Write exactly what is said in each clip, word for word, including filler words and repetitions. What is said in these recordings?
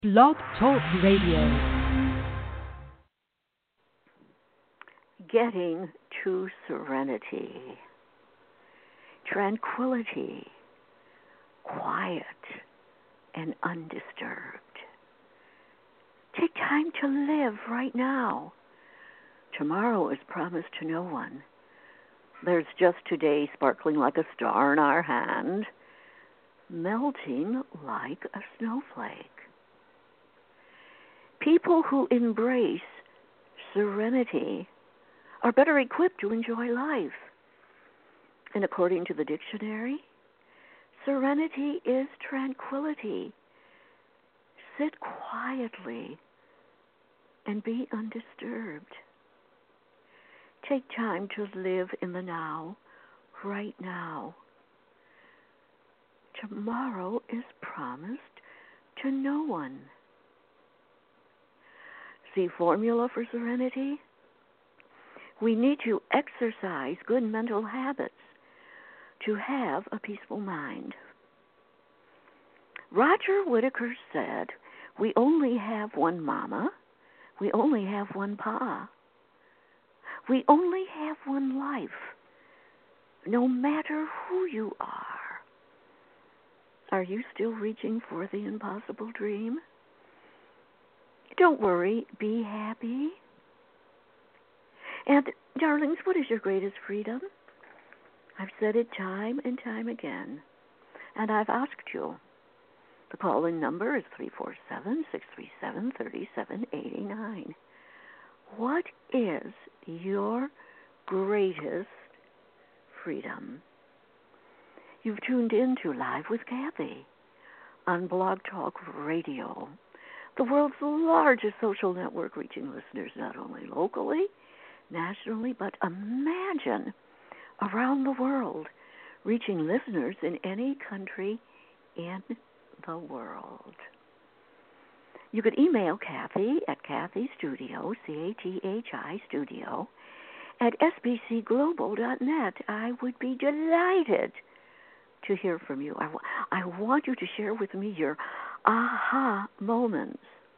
Blog Talk Radio. Getting to serenity, tranquility, quiet, and undisturbed. Take time to live right now. Tomorrow is promised to no one. There's just today sparkling like a star in our hand, melting like a snowflake. People who embrace serenity are better equipped to enjoy life. And according to the dictionary, serenity is tranquility. Sit quietly and be undisturbed. Take time to live in the now, right now. Tomorrow is promised to no one. See formula for serenity? We need to exercise good mental habits to have a peaceful mind. Roger Whittaker said, we only have one mama, we only have one pa. We only have one life, no matter who you are. Are you still reaching for the impossible dream? Don't worry, be happy. And, darlings, what is your greatest freedom? I've said it time and time again, and I've asked you. The call-in number is three four seven, six three seven, three seven eight nine. What is your greatest freedom? You've tuned in to Live with Kathy on Blog Talk Radio, the world's largest social network, reaching listeners not only locally, nationally, but imagine around the world, reaching listeners in any country in the world. You could email Kathy at Kathy Studio, C A T H I Studio, at S B C global dot net. I would be delighted to hear from you. I, w- I want you to share with me your aha moments.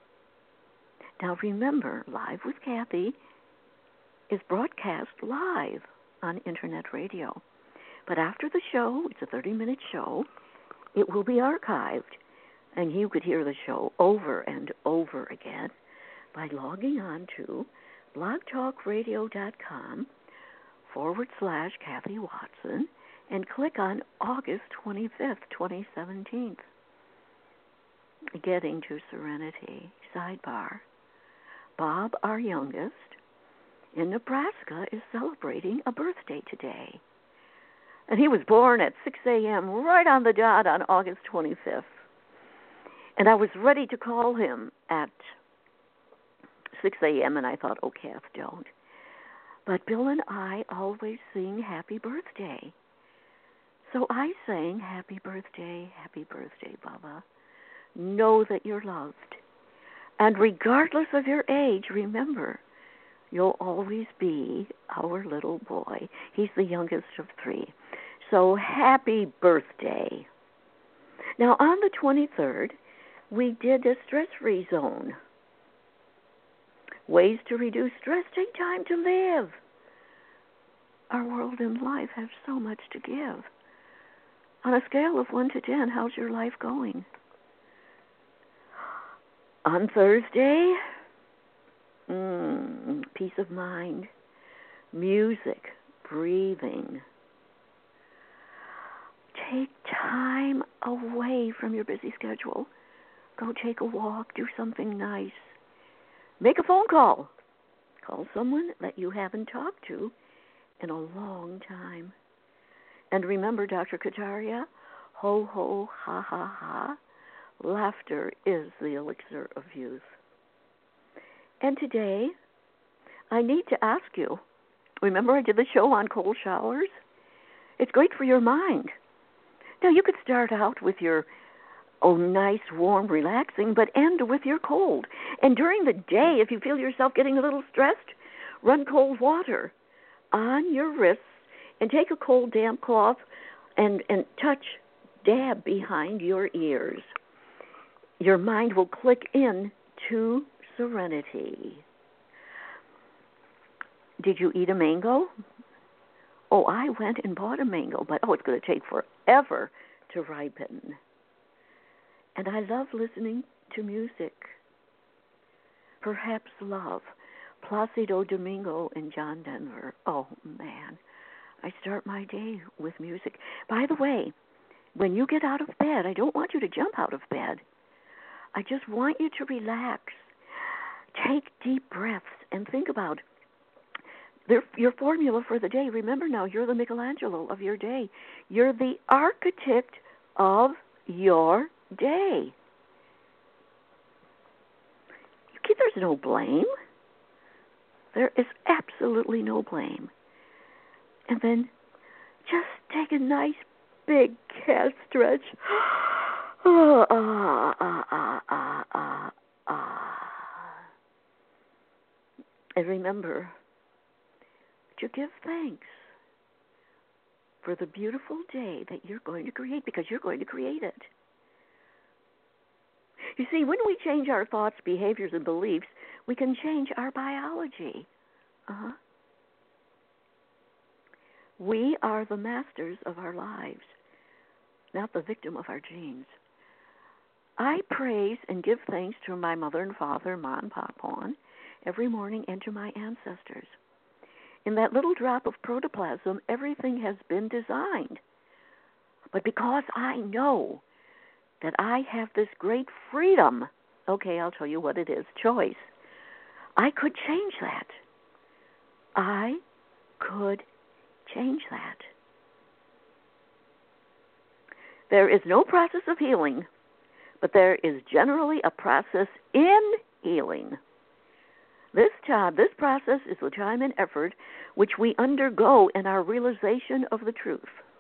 Now remember, Live with Kathy is broadcast live on Internet radio. But after the show, it's a thirty-minute show, it will be archived, and you could hear the show over and over again by logging on to blogtalkradio.com forward slash Kathy Watson and click on August twenty-fifth, twenty seventeen. Getting to serenity. Sidebar. Bob, our youngest, in Nebraska, is celebrating a birthday today. And he was born at six a.m. right on the dot on August twenty-fifth. And I was ready to call him at six a.m. and I thought, oh, Kath, don't. But Bill and I always sing happy birthday. So I sang happy birthday, happy birthday, Bubba. Know that you're loved. And regardless of your age, remember, you'll always be our little boy. He's the youngest of three. So happy birthday. Now, on the twenty-third, we did a stress-free zone. Ways to reduce stress. Take time to live. Our world and life have so much to give. On a scale of one to ten, how's your life going? On Thursday, mm, peace of mind, music, breathing. Take time away from your busy schedule. Go take a walk, do something nice. Make a phone call. Call someone that you haven't talked to in a long time. And remember, Doctor Kataria, ho, ho, ha, ha, ha. Laughter is the elixir of youth. And today, I need to ask you, remember I did the show on cold showers? It's great for your mind. Now, you could start out with your, oh, nice, warm, relaxing, but end with your cold. And during the day, if you feel yourself getting a little stressed, run cold water on your wrists and take a cold, damp cloth and, and touch, dab behind your ears. your mind will click in to serenity. Did you eat a mango? Oh, I went and bought a mango, but oh, it's going to take forever to ripen. And I love listening to music. Perhaps love. Placido Domingo and John Denver. Oh, man. I start my day with music. By the way, when you get out of bed, I don't want you to jump out of bed. I just want you to relax. Take deep breaths and think about your formula for the day. Remember now, you're the Michelangelo of your day. You're the architect of your day. There's no blame. There is absolutely no blame. And then just take a nice big cat stretch. Ah, ah, ah, ah, ah, ah, ah. And remember to give thanks for the beautiful day that you're going to create, because you're going to create it. You see, when we change our thoughts, behaviors, and beliefs, we can change our biology. Uh-huh. We are the masters of our lives, not the victim of our genes. I praise and give thanks to my mother and father, Ma and Papon, every morning, and to my ancestors. In that little drop of protoplasm, everything has been designed. But because I know that I have this great freedom, okay, I'll tell you what it is, choice, I could change that. I could change that. There is no process of healing, but there is generally a process in healing. This job, this process is the time and effort which we undergo in our realization of the truth.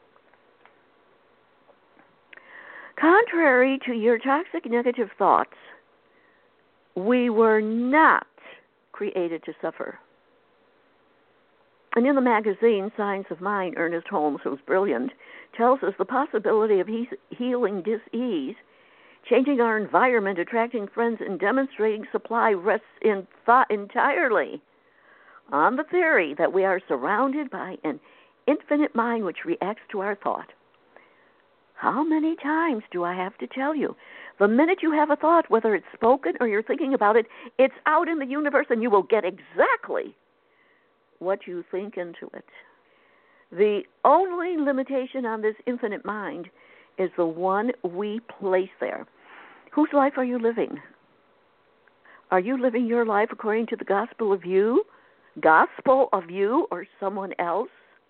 Contrary to your toxic negative thoughts, we were not created to suffer. And in the magazine Science of Mind, Ernest Holmes, who's brilliant, tells us the possibility of he- healing dis-ease, changing our environment, attracting friends, and demonstrating supply rests in thought entirely on the theory that we are surrounded by an infinite mind which reacts to our thought. How many times do I have to tell you? The minute you have a thought, whether it's spoken or you're thinking about it, it's out in the universe and you will get exactly what you think into it. The only limitation on this infinite mind is the one we place there. Whose life are you living? Are you living your life according to the gospel of you, gospel of you, or someone else?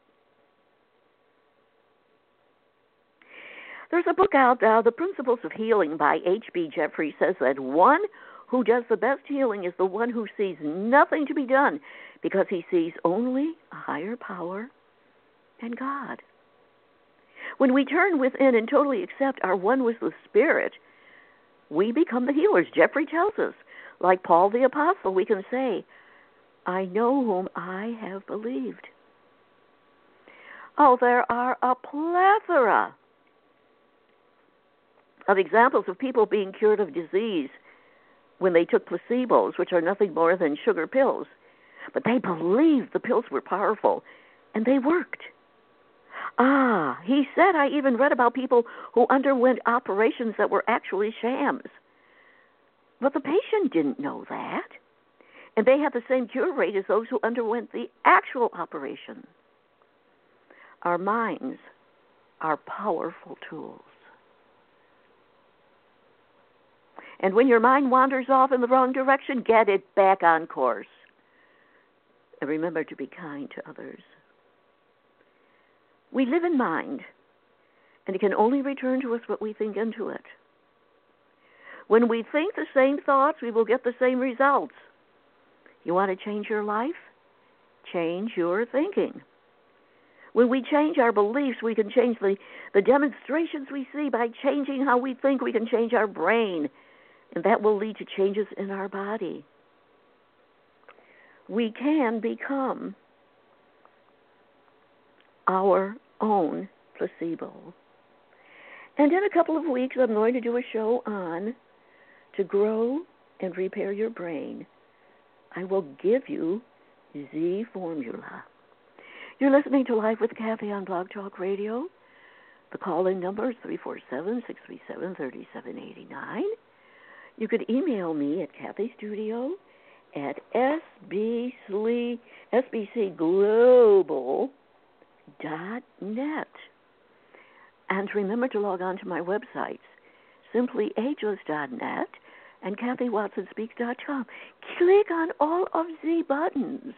There's a book out now, The Principles of Healing by H B Jeffrey, says that one who does the best healing is the one who sees nothing to be done because he sees only a higher power and God. When we turn within and totally accept our one with the Spirit, we become the healers. Jeffrey tells us, like Paul the Apostle, we can say, I know whom I have believed. Oh, there are a plethora of examples of people being cured of disease when they took placebos, which are nothing more than sugar pills. But they believed the pills were powerful, and they worked. Ah, he said, I even read about people who underwent operations that were actually shams. But the patient didn't know that. And they had the same cure rate as those who underwent the actual operation. Our minds are powerful tools. And when your mind wanders off in the wrong direction, get it back on course. And remember to be kind to others. We live in mind, and it can only return to us what we think into it. When we think the same thoughts, we will get the same results. You want to change your life? Change your thinking. When we change our beliefs, we can change the, the demonstrations we see. By changing how we think, we can change our brain, and that will lead to changes in our body. We can become our own placebo. And in a couple of weeks, I'm going to do a show on to grow and repair your brain, I will give you Z Formula. You're listening to Live with Kathy on Blog Talk Radio. The call-in number is three four seven, six three seven, three seven eight nine. You could email me at Kathy Studio at S B C Global dot net. And remember to log on to my websites, simply ageless dot net and Kathy Watson Speaks dot com. Click on all of the buttons.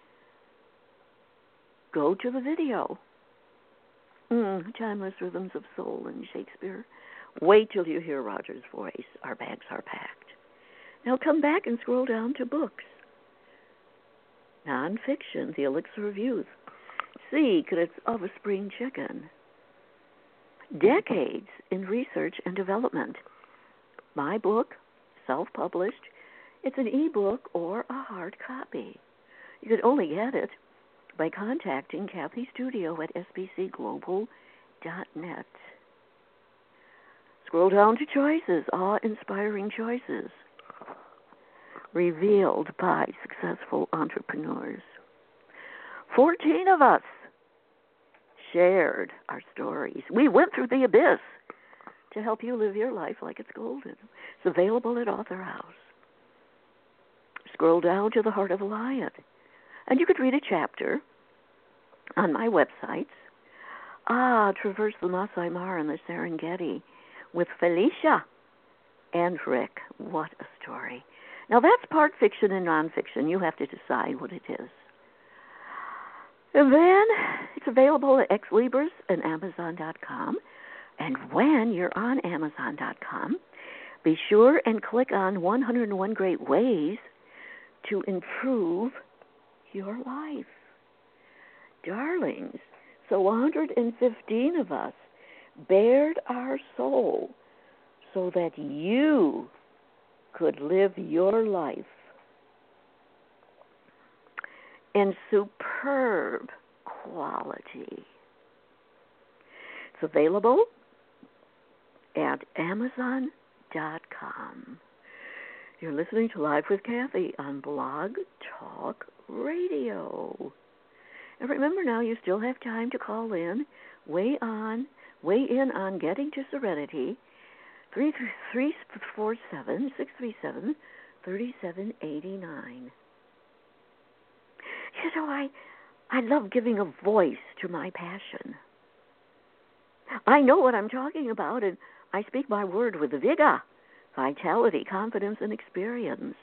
Go to the video. Mm, timeless rhythms of soul and Shakespeare. Wait till you hear Roger's voice. Our bags are packed. Now come back and scroll down to books. Nonfiction, The Elixir of Youth. Secrets of a Spring Chicken. Decades in Research and Development. My book, self-published. It's an e-book or a hard copy. You could only get it by contacting Kathy Studio at S B C Global dot net. Scroll down to choices, awe-inspiring choices, revealed by successful entrepreneurs. Fourteen of us shared our stories. We went through the abyss to help you live your life like it's golden. It's available at Author House. Scroll down to The Heart of a Lion, and you could read a chapter on my websites. Ah, Traverse the Masai Mara and the Serengeti with Felicia and Rick. What a story. Now, that's part fiction and nonfiction. You have to decide what it is. And then it's available at Ex Libris and Amazon dot com. And when you're on Amazon dot com, be sure and click on one hundred one Great Ways to Improve Your Life. Darlings, so one hundred fifteen of us bared our soul so that you could live your life in superb quality. It's available at Amazon dot com. You're listening to Live with Kathy on Blog Talk Radio. And remember now, you still have time to call in, weigh on, weigh in on Getting to Serenity, three four seven, six three seven, three seven eight nine. You know, I, I love giving a voice to my passion. I know what I'm talking about, and I speak my word with vigor, vitality, confidence, and experience.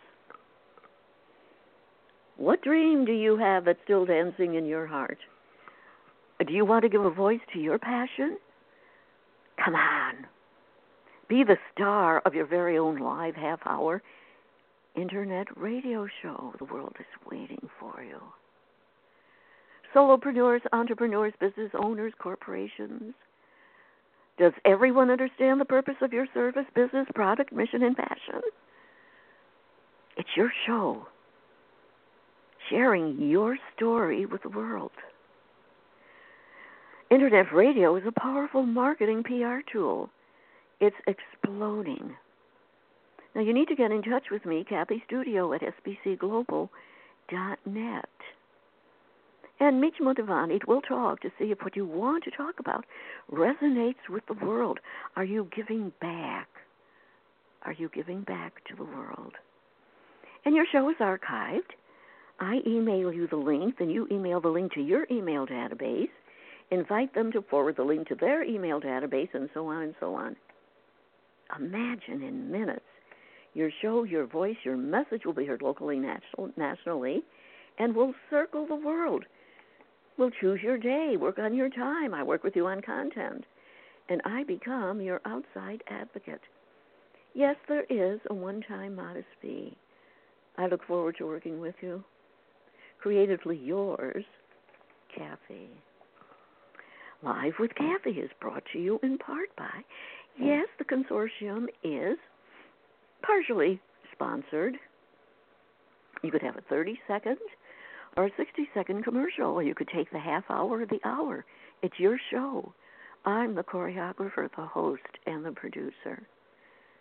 What dream do you have that's still dancing in your heart? Do you want to give a voice to your passion? Come on. Be the star of your very own live half-hour internet radio show. The world is waiting for you. Solopreneurs, entrepreneurs, business owners, corporations. Does everyone understand the purpose of your service, business, product, mission, and passion? It's your show, sharing your story with the world. Internet radio is a powerful marketing P R tool. It's exploding. Now, you need to get in touch with me, Kathy Studio at S B C Global dot net. And Mitch Motivani will talk to see if what you want to talk about resonates with the world. Are you giving back? Are you giving back to the world? And your show is archived. I email you the link, then you email the link to your email database, invite them to forward the link to their email database, and so on and so on. Imagine in minutes, your show, your voice, your message will be heard locally, national, nationally, and will circle the world. We'll choose your day, work on your time. I work with you on content, and I become your outside advocate. Yes, there is a one-time modest fee. I look forward to working with you. Creatively yours, Kathy. Live with Kathy is brought to you in part by, yes, the consortium is partially sponsored. You could have a thirty-second or a sixty-second commercial, or you could take the half hour or the hour. It's your show. I'm the choreographer, the host, and the producer.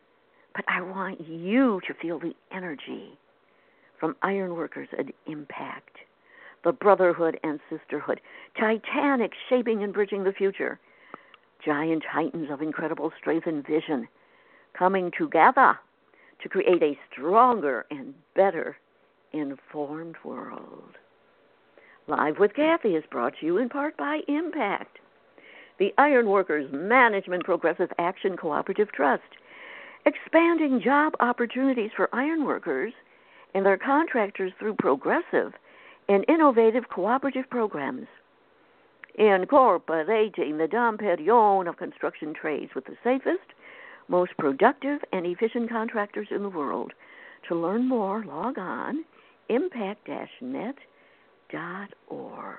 But I want you to feel the energy from Ironworkers at Impact, the brotherhood and sisterhood, titanic shaping and bridging the future, giant titans of incredible strength and vision coming together to create a stronger and better informed world. Live with Kathy is brought to you in part by Impact, the Ironworkers Management Progressive Action Cooperative Trust, expanding job opportunities for ironworkers and their contractors through progressive and innovative cooperative programs, incorporating the Dom Perignon of construction trades with the safest, most productive, and efficient contractors in the world. To learn more, log on impact dash net dot org.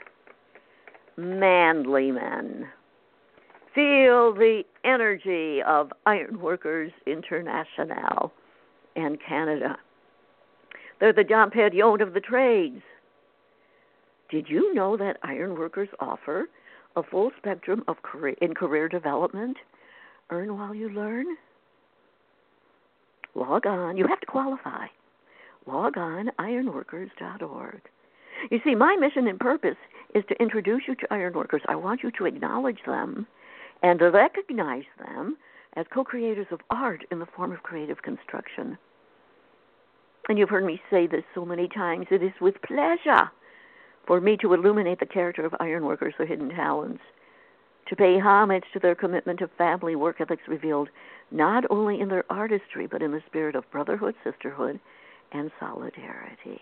Manly men, feel the energy of Ironworkers International and Canada. They're the Dom Perignon of the trades. Did you know that ironworkers offer a full spectrum of career, in career development? Earn while you learn? Log on. You have to qualify. Log on ironworkers dot org. You see, my mission and purpose is to introduce you to ironworkers. I want you to acknowledge them and recognize them as co-creators of art in the form of creative construction. And you've heard me say this so many times, it is with pleasure for me to illuminate the character of ironworkers, their hidden talents, to pay homage to their commitment to family work ethics revealed not only in their artistry, but in the spirit of brotherhood, sisterhood, and solidarity.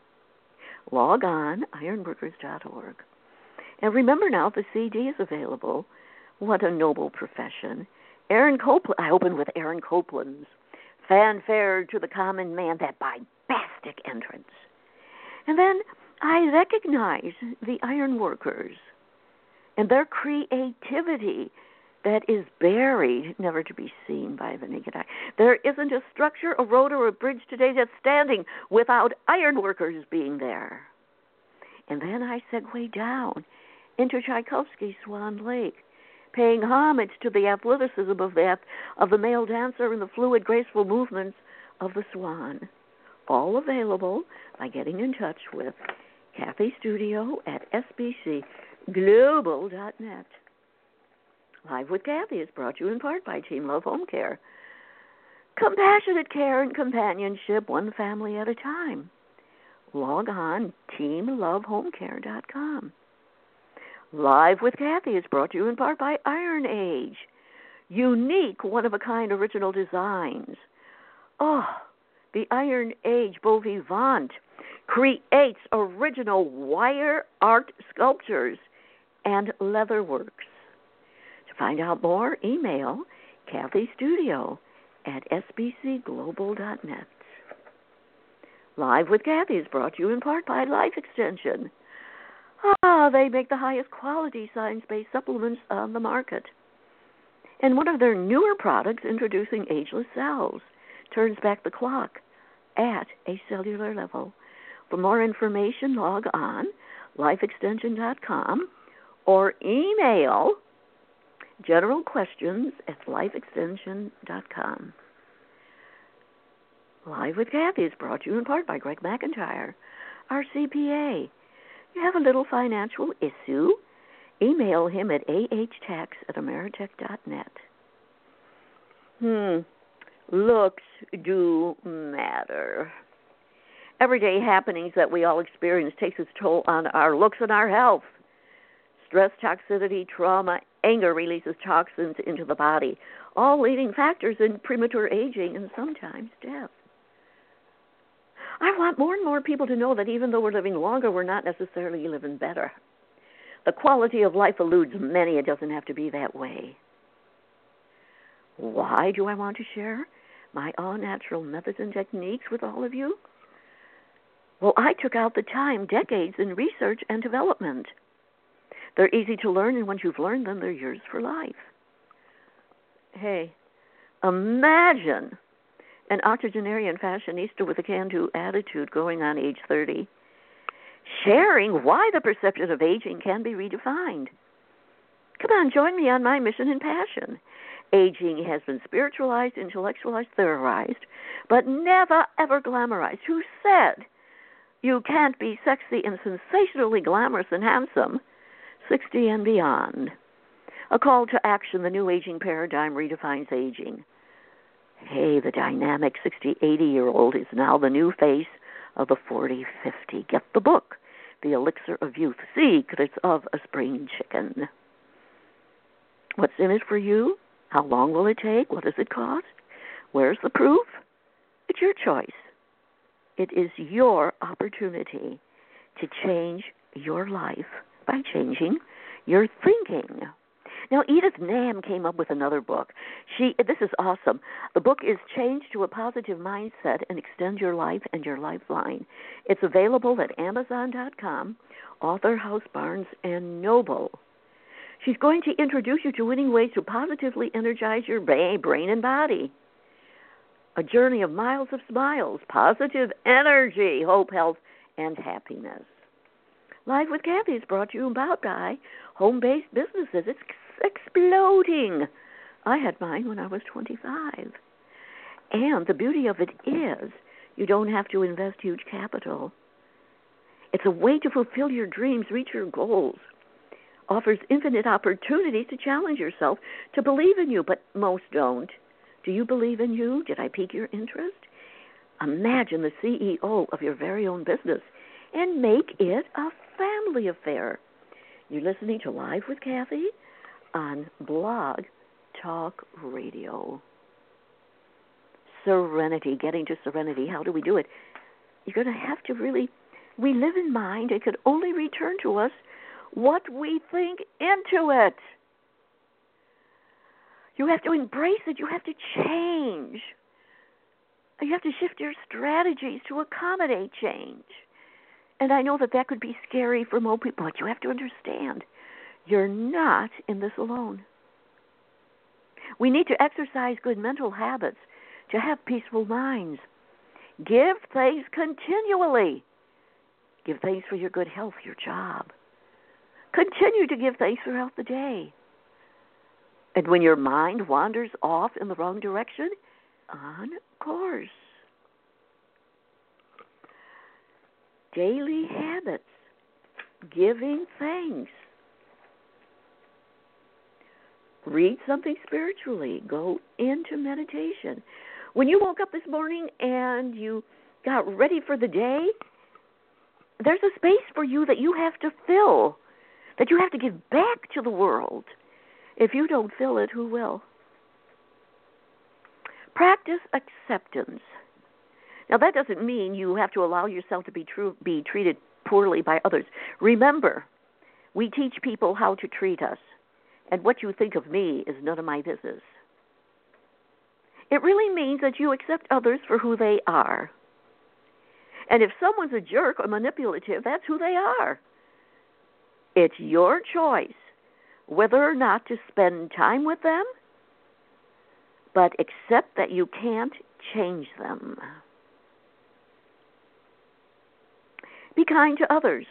Log on ironworkers dot org. And remember now, the C D is available. What a noble profession. Aaron Copland, I opened with Aaron Copland's Fanfare to the Common Man, that bombastic entrance. And then I recognize the ironworkers and their creativity that is buried, never to be seen by the naked eye. There isn't a structure, a road, or a bridge today that's standing without ironworkers being there. And then I segue down into Tchaikovsky's Swan Lake, paying homage to the athleticism of the, of the male dancer and the fluid, graceful movements of the swan. All available by getting in touch with Kathy Studio at S B C global dot net. Live with Kathy is brought to you in part by Team Love Home Care. Compassionate care and companionship, one family at a time. Log on team love home care dot com. Live with Kathy is brought to you in part by Iron Age. Unique, one-of-a-kind original designs. Oh, the Iron Age Beau Vivant creates original wire art sculptures and leatherworks. To find out more, email Kathy Studio at S B C global dot net. Live with Kathy is brought to you in part by Life Extension. Ah, they make the highest quality science-based supplements on the market. And one of their newer products, introducing Ageless Cells, turns back the clock at a cellular level. For more information, log on life extension dot com or email general questions at life extension dot com. Live with Kathy is brought to you in part by Greg McIntyre, our C P A. You have a little financial issue? Email him at a h tax at ameritech dot net. Hmm. Looks do matter. Everyday happenings that we all experience takes its toll on our looks and our health. Stress, toxicity, trauma, anger releases toxins into the body, all leading factors in premature aging and sometimes death. I want more and more people to know that even though we're living longer, we're not necessarily living better. The quality of life eludes many. It doesn't have to be that way. Why do I want to share my all-natural methods and techniques with all of you? Well, I took out the time, decades in research and development. They're easy to learn, and once you've learned them, they're yours for life. Hey, imagine an octogenarian fashionista with a can-do attitude going on age thirty, sharing why the perception of aging can be redefined. Come on, join me on my mission and passion Aging has been spiritualized, intellectualized, theorized, but never, ever glamorized. Who said you can't be sexy and sensationally glamorous and handsome sixty and beyond? A call to action, the new aging paradigm redefines aging. Hey, the dynamic sixty, eighty-year-old is now the new face of the forty, fifty. Get the book, The Elixir of Youth, Secrets of a Spring Chicken. What's in it for you? How long will it take? What does it cost? Where's the proof? It's your choice. It is your opportunity to change your life by changing your thinking. Now, Edith Nam came up with another book. She, this is awesome. The book is Change to a Positive Mindset and Extend Your Life and Your Lifeline. It's available at Amazon dot com, Author House, Barnes and Noble. She's going to introduce you to winning ways to positively energize your brain and body. A journey of miles of smiles, positive energy, hope, health, and happiness. Live with Kathy is brought to you about by home-based businesses. It's exploding. I had mine when I was twenty-five. And the beauty of it is you don't have to invest huge capital. It's a way to fulfill your dreams, reach your goals. Offers infinite opportunities to challenge yourself, to believe in you, but most don't. Do you believe in you? Did I pique your interest? Imagine the C E O of your very own business and make it a family affair. You're listening to Live with Kathy on Blog Talk Radio. Serenity, getting to serenity. How do we do it? You're going to have to really, we live in mind. It could only return to us what we think into it. You have to embrace it. You have to change. You have to shift your strategies to accommodate change. And I know that that could be scary for most people, but you have to understand, you're not in this alone. We need to exercise good mental habits to have peaceful minds. Give thanks continually. Give thanks for your good health, your job. Continue to give thanks throughout the day. And when your mind wanders off in the wrong direction, on course. Daily habits. Giving thanks. Read something spiritually. Go into meditation. When you woke up this morning and you got ready for the day, there's a space for you that you have to fill, that you have to give back to the world. If you don't fill it, who will? Practice acceptance. Now, that doesn't mean you have to allow yourself to be, true, be treated poorly by others. Remember, we teach people how to treat us, and what you think of me is none of my business. It really means that you accept others for who they are. And if someone's a jerk or manipulative, that's who they are. It's your choice whether or not to spend time with them, but accept that you can't change them. Be kind to others.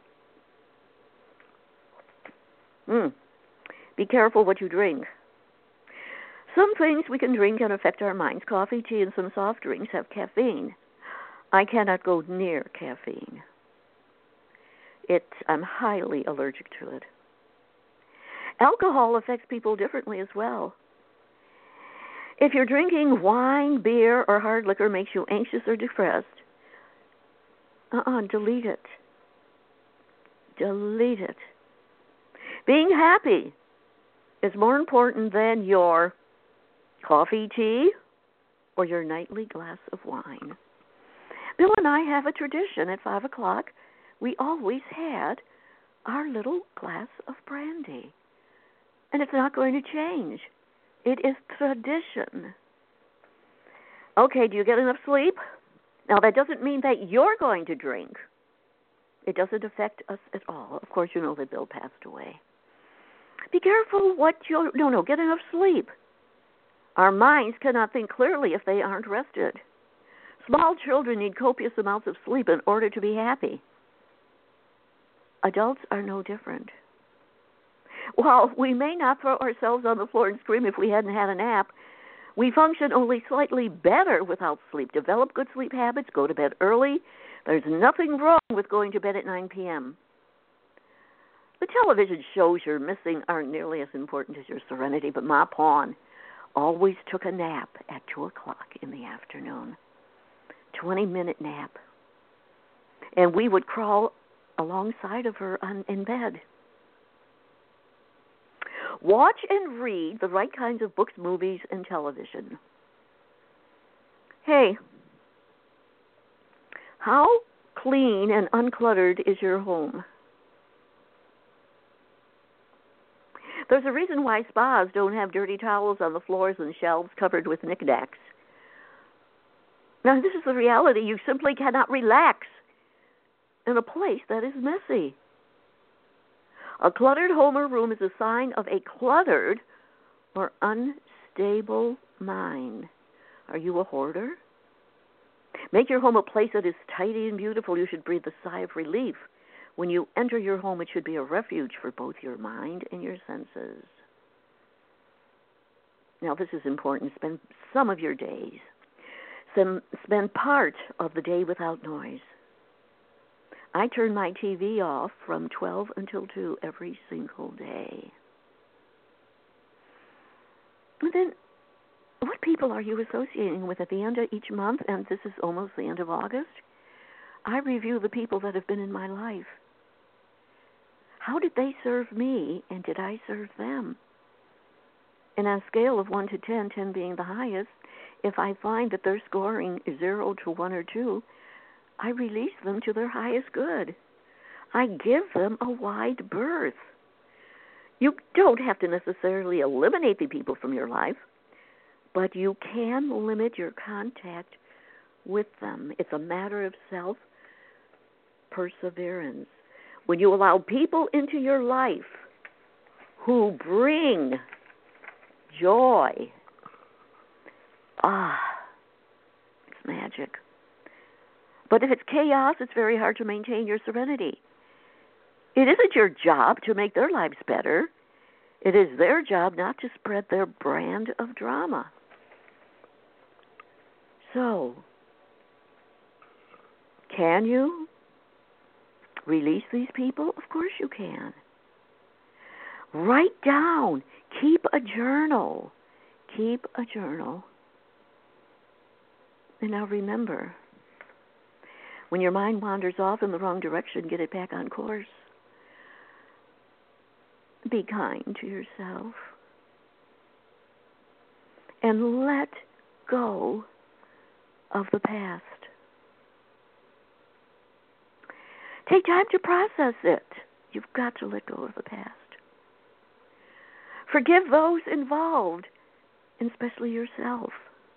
Mm. Be careful what you drink. Some things we can drink can affect our minds. Coffee, tea, and some soft drinks have caffeine. I cannot go near caffeine. It, I'm highly allergic to it. Alcohol affects people differently as well. If you're drinking wine, beer, or hard liquor makes you anxious or depressed, uh-uh, delete it. Delete it. Being happy is more important than your coffee, tea, or your nightly glass of wine. Bill and I have a tradition at five o'clock. We always had our little glass of brandy. And it's not going to change. It is tradition. Okay, do you get enough sleep? Now, that doesn't mean that you're going to drink. It doesn't affect us at all. Of course, you know that Bill passed away. Be careful what you're... No, no, get enough sleep. Our minds cannot think clearly if they aren't rested. Small children need copious amounts of sleep in order to be happy. Adults are no different. While we may not throw ourselves on the floor and scream if we hadn't had a nap, we function only slightly better without sleep. Develop good sleep habits. Go to bed early. There's nothing wrong with going to bed at nine p.m. The television shows you're missing aren't nearly as important as your serenity, but Ma Pawn always took a nap at two o'clock in the afternoon. twenty-minute nap. And we would crawl alongside of her on, in bed. Watch and read the right kinds of books, movies, and television. Hey, how clean and uncluttered is your home? There's a reason why spas don't have dirty towels on the floors and shelves covered with knickknacks. Now, this is the reality. You simply cannot relax in a place that is messy. A cluttered home or room is a sign of a cluttered or unstable mind. Are you a hoarder? Make your home a place that is tidy and beautiful. You should breathe a sigh of relief. When you enter your home, it should be a refuge for both your mind and your senses. Now, this is important. Spend some of your days. Some, spend part of the day without noise. I turn my T V off from twelve until two every single day. And then, what people are you associating with at the end of each month? And this is almost the end of August. I review the people that have been in my life. How did they serve me, and did I serve them? And on a scale of one to ten, ten being the highest, if I find that they're scoring zero to one or two, I release them to their highest good. I give them a wide berth. You don't have to necessarily eliminate the people from your life, but you can limit your contact with them. It's a matter of self-perseverance. When you allow people into your life who bring joy, ah, it's magic. But if it's chaos, it's very hard to maintain your serenity. It isn't your job to make their lives better. It is their job not to spread their brand of drama. So, can you release these people? Of course you can. Write down. Keep a journal. Keep a journal. And now remember, when your mind wanders off in the wrong direction, get it back on course. Be kind to yourself. And let go of the past. Take time to process it. You've got to let go of the past. Forgive those involved, and especially yourself.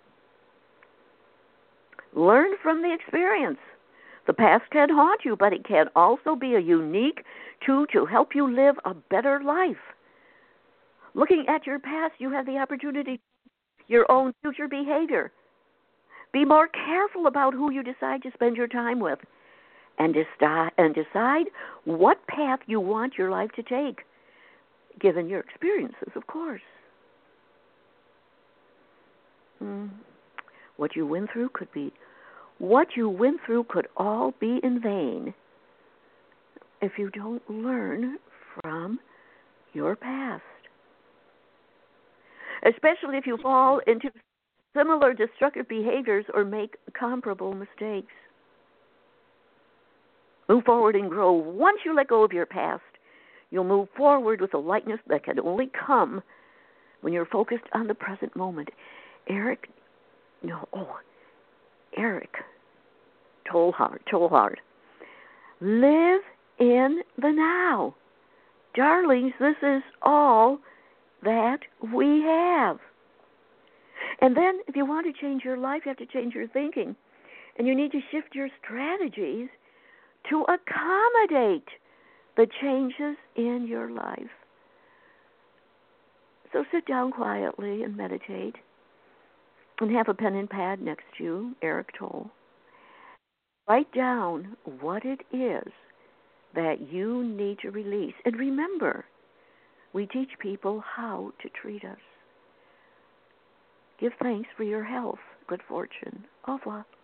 Learn from the experience. The past can haunt you, but it can also be a unique tool to help you live a better life. Looking at your past, you have the opportunity to your own future behavior. Be more careful about who you decide to spend your time with, and decide, and decide what path you want your life to take, given your experiences, of course. Mm. What you went through could be What you went through could all be in vain if you don't learn from your past. Especially if you fall into similar destructive behaviors or make comparable mistakes. Move forward and grow. Once you let go of your past, you'll move forward with a lightness that can only come when you're focused on the present moment. Eric, no, oh, Eric Tolhard, Tolhard. Live in the now. Darlings, this is all that we have. And then if you want to change your life, you have to change your thinking. And you need to shift your strategies to accommodate the changes in your life. So sit down quietly and meditate. And have a pen and pad next to you, Eric Toll. Write down what it is that you need to release. And remember, We teach people how to treat us. Give thanks for your health, good fortune. Au revoir.